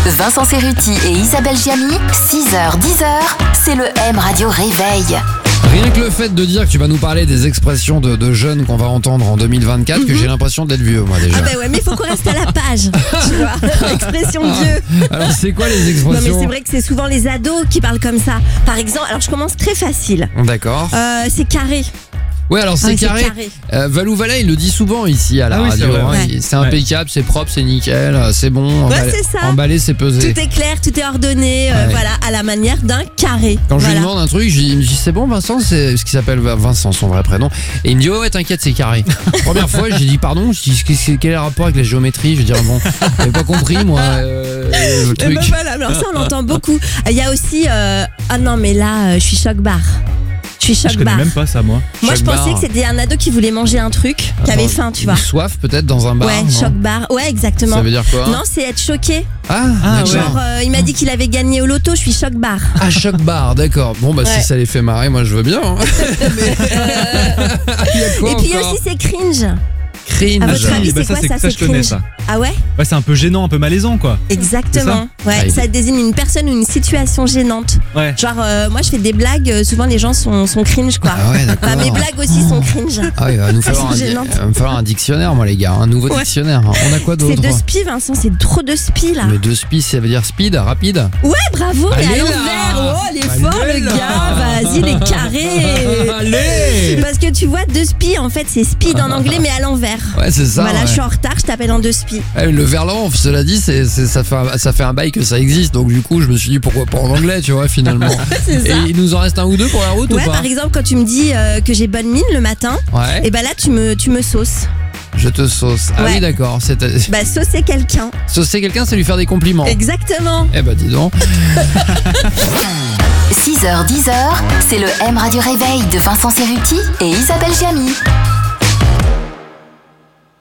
Vincent Cerruti et Isabelle Giamy, 6h-10h, c'est le M Radio Réveil. Rien que le fait de dire que tu vas nous parler des expressions de jeunes qu'on va entendre en 2024, que j'ai l'impression d'être vieux moi déjà. Ah bah ouais, mais il faut qu'on reste à la page, tu vois, expression de vieux. Alors c'est quoi les Non expressions? mais c'est vrai que c'est souvent les ados qui parlent comme ça. Par exemple, alors je commence très facile. D'accord. C'est carré. Ouais, alors c'est Ouais, carré. c'est carré. Valou Valais, il le dit souvent ici à la oui, c'est radio. vrai, hein. ouais. C'est impeccable, c'est propre, c'est nickel, c'est bon. Ouais, c'est ça. Emballé, c'est pesé. Tout est clair, tout est ordonné, Ouais. voilà, à la manière d'un carré. Quand je lui Voilà. demande un truc, il me dit c'est bon Vincent, c'est ce qui s'appelle Vincent, son vrai prénom. Et il me dit ouais t'inquiète c'est carré. Première fois j'ai dit pardon, je dis quel est le rapport avec la géométrie? Je veux dire bon, j'avais pas compris moi le Et truc. ben voilà, alors ça on l'entend beaucoup. Il y a aussi, ah non mais là, je suis choc bar. Je suis Je choc connais bar. même pas ça, moi. Moi je Choc pensais bar. que c'était un ado qui voulait manger un truc, qui avait faim, tu vois. Ou soif peut-être dans un bar. Ouais, non choc bar. Ouais, exactement. Ça veut dire quoi? Non, c'est être choqué. Ah, Ah, d'accord. ouais. Genre, il m'a dit qu'il avait gagné au loto, je suis choc bar. Ah, choc bar, d'accord. Bon, bah, Ouais. si ça les fait marrer, moi, je veux bien. Hein. Il y a quoi Et puis encore aussi c'est cringe. Cringe. À votre avis, bah c'est quoi ça, ça c'est je connais cringe? ça. Ah ouais? Ouais, c'est un peu gênant, un peu malaisant quoi. Exactement. Ah, Ouais, il- ça désigne une personne ou une situation gênante. Ouais. Genre, moi je fais des blagues, souvent les gens sont cringe quoi. Ah ouais, d'accord. Enfin, mes blagues aussi sont cringe. Ah, il va nous falloir c'est gênant. va me falloir un dictionnaire, moi, les gars. Un nouveau Ouais. dictionnaire. On a quoi C'est d'autre? de spi, Vincent, c'est trop de spi là. Mais de speed, ça veut dire speed, rapide. Ouais, bravo, mais Allez à là. l'envers. Oh, il est fort Allez le là. gars. Vas-y, les carrés. Allez. Parce que tu vois, de spi, en fait, c'est speed en anglais, mais à l'envers. Ouais, c'est ça. Voilà, ouais. je suis en retard, je t'appelle en 2 spi. Ouais, le verlan, cela dit, ça fait un bail que ça existe. Donc, du coup, je me suis dit pourquoi pas en anglais, tu vois, finalement. C'est Et ça. il nous en reste un ou deux pour la route ou Ouais, pas? par exemple, quand tu me dis que j'ai bonne mine le matin, Ouais. et bah là, tu me sauces. Je te sauce. Ah Ouais. oui, d'accord. Bah, saucer quelqu'un. Saucer quelqu'un, c'est lui faire des compliments. Exactement. Eh ben, dis donc. 6h-10h, c'est le M Radio Réveil de Vincent Cerruti et Isabelle Giamy.